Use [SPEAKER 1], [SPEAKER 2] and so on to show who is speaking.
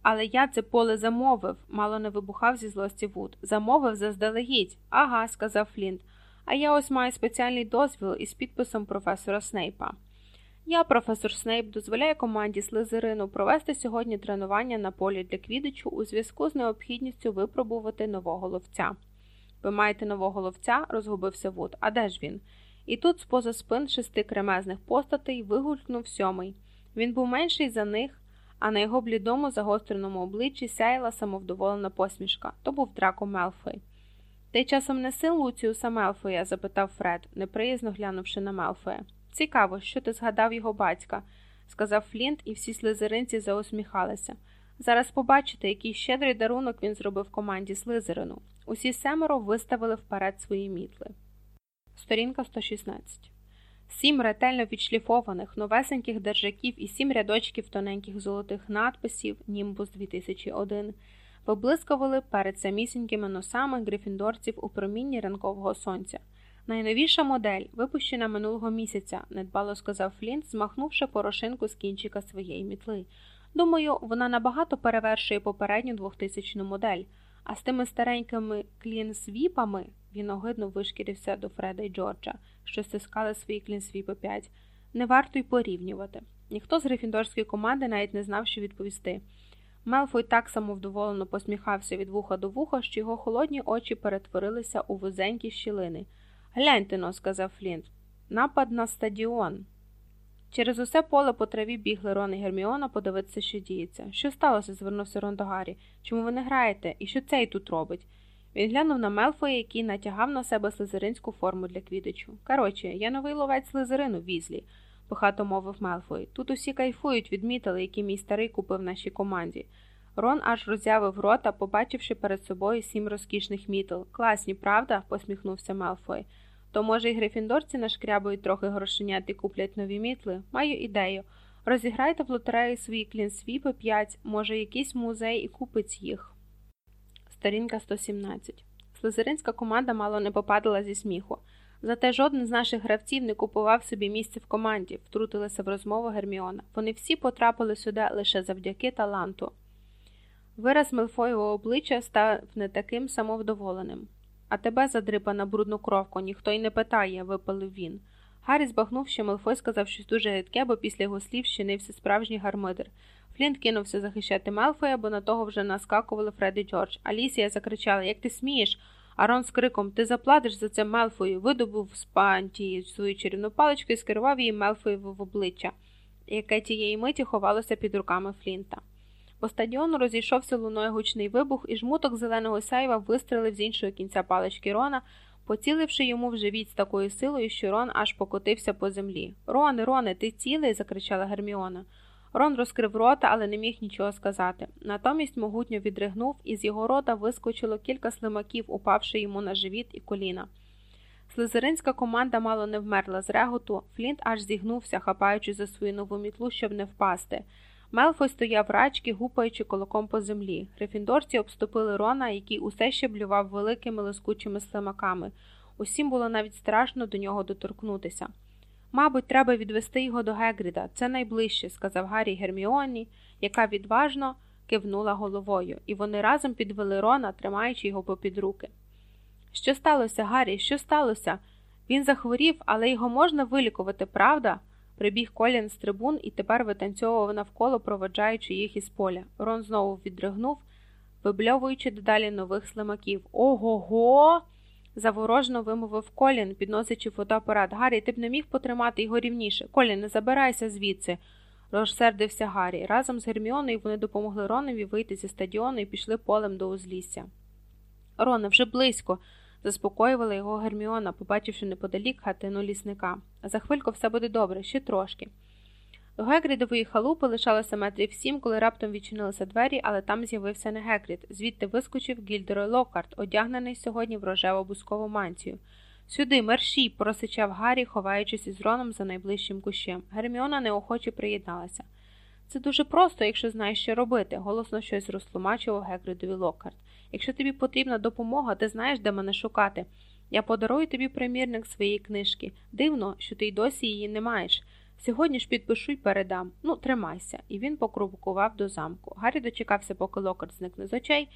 [SPEAKER 1] Але я це поле замовив, мало не вибухав зі злості Вуд. Замовив заздалегідь. Ага, сказав Флінт. А я ось маю спеціальний дозвіл із підписом професора Снейпа. Я, професор Снейп, дозволяю команді Слизерину провести сьогодні тренування на полі для квіддичу у зв'язку з необхідністю випробувати нового ловця. Ви маєте нового ловця? Розгубився Вуд. А де ж він? І тут з-поза спин 6 кремезних постатей вигулькнув 7-й. Він був менший за них, а на його блідому загостреному обличчі сяяла самовдоволена посмішка. То був Драко Мелфой. «Ти часом не син Луціуса Мелфоя?» – запитав Фред, неприязно глянувши на Мелфоя. «Цікаво, що ти згадав його батька», – сказав Флінт, і всі слизеринці заусміхалися. «Зараз побачите, який щедрий дарунок він зробив команді Слизерину». Усі 7 виставили вперед свої мітли. Сторінка 116. 7 ретельно відшліфованих, новесеньких держаків і 7 рядочків тоненьких золотих надписів «Німбус 2001» виблискували перед самісінькими носами грифіндорців у промінні ранкового сонця. «Найновіша модель, випущена минулого місяця», – недбало сказав Флінт, змахнувши порошинку з кінчика своєї мітли. «Думаю, вона набагато перевершує попередню 2000 модель. А з тими старенькими клінсвіпами», – він огидно вишкірився до Фреда й Джорджа, що стискали свої клінсвіпи 5, – «не варто й порівнювати». Ніхто з грифіндорської команди навіть не знав, що відповісти. Мелфой так самовдоволено посміхався від вуха до вуха, що його холодні очі перетворилися у вузенькі щілини. «Гляньте-но», – сказав Флінт, – «напад на стадіон». Через усе поле по траві бігли Рон і Герміона подивитися, що діється. «Що сталося?» – звернувся Рон до Гаррі. «Чому ви не граєте? І що цей тут робить?» Він глянув на Мелфоя, який натягав на себе слизеринську форму для квіддичу. «Коротше, я новий ловець слизерину, Візлі», – похато мовив Мелфой. «Тут усі кайфують від мітел, які мій старий купив нашій команді». Рон аж роззявив рота, побачивши перед собою 7 розкішних мітел. «Класні, правда?» – посміхнувся Мелфой. «То, може, і грифіндорці нашкрябають трохи грошенят і куплять нові мітли? Маю ідею. Розіграйте в лотереї свої клінсвіпи 5, може, якийсь музей і купить їх». Сторінка 117. Слизеринська команда мало не попадала зі сміху. «Зате жоден з наших гравців не купував собі місце в команді», – втрутилася в розмову Герміона. «Вони всі потрапили сюди лише завдяки таланту». Вираз Мелфоєвого обличчя став не таким самовдоволеним. «А тебе, задрипана брудну кровку, ніхто й не питає», – випалив він. Гаррі збагнув, що Мелфой сказав щось дуже гидке, бо після його слів щинився справжній гармидер. Флінт кинувся захищати Мелфоя, бо на того вже наскакували Фред і Джордж. Алісія закричала: «Як ти смієш?» А Рон з криком: «Ти заплатиш за це Мелфою!» видобув з пантії свою чарівну паличку і скерував її Мелфоєву в обличчя, яке тієї миті ховалося під руками Флінта. По стадіону розійшовся луною гучний вибух, і жмуток зеленого сяйва вистрелив з іншого кінця палички Рона, поціливши йому в живіт з такою силою, що Рон аж покотився по землі. Роне, ти цілий?» – закричала Герміона. Рон розкрив рота, але не міг нічого сказати. Натомість могутньо відригнув, і з його рота вискочило кілька слимаків, упавши йому на живіт і коліна. Слизеринська команда мало не вмерла з реготу, Флінт аж зігнувся, хапаючи за свою нову мітлу, щоб не впасти. Мелфой стояв рачки, гупаючи кулаком по землі. Грифіндорці обступили Рона, який усе ще блював великими лискучими слимаками. Усім було навіть страшно до нього доторкнутися. «Мабуть, треба відвести його до Гегріда, це найближче», – сказав Гаррі Герміоні, яка відважно кивнула головою, і вони разом підвели Рона, тримаючи його попід руки. «Що сталося, Гаррі? Що сталося? Він захворів, але його можна вилікувати, правда?» Прибіг Колін з трибун і тепер витанцьовував навколо, проводжаючи їх із поля. Рон знову відригнув, вибльовуючи дедалі нових слимаків. «Ого-го!» – заворожено вимовив Колін, підносячи фотоапарат. «Гаррі, ти б не міг потримати його рівніше? Колін, не забирайся звідси!» – розсердився Гаррі. Разом з Герміоною вони допомогли Ронові вийти зі стадіону і пішли полем до узлісся. «Роне, вже близько!» – заспокоювала його Герміона, побачивши неподалік хатину лісника. «За хвильку все буде добре, ще трошки». До Гегрідової халупи лишалося метрів 7, коли раптом відчинилися двері, але там з'явився не Гегрід. Звідти вискочив Гільдерой Локкарт, одягнений сьогодні в рожеву бускову мантію. «Сюди, мерщій!» – просичав Гаррі, ховаючись із Роном за найближчим кущем. Герміона неохоче приєдналася. «Це дуже просто, якщо знаєш, що робити», – голосно щось розтлумачував Гегрідові Локкарт. «Якщо тобі потрібна допомога, ти знаєш, де мене шукати. Я подарую тобі примірник своєї книжки. Дивно, що ти й досі її не маєш. Сьогодні ж підпишу й передам. Ну, тримайся. І він покрокував до замку. Гаррі дочекався, поки Локарт зникне з очей,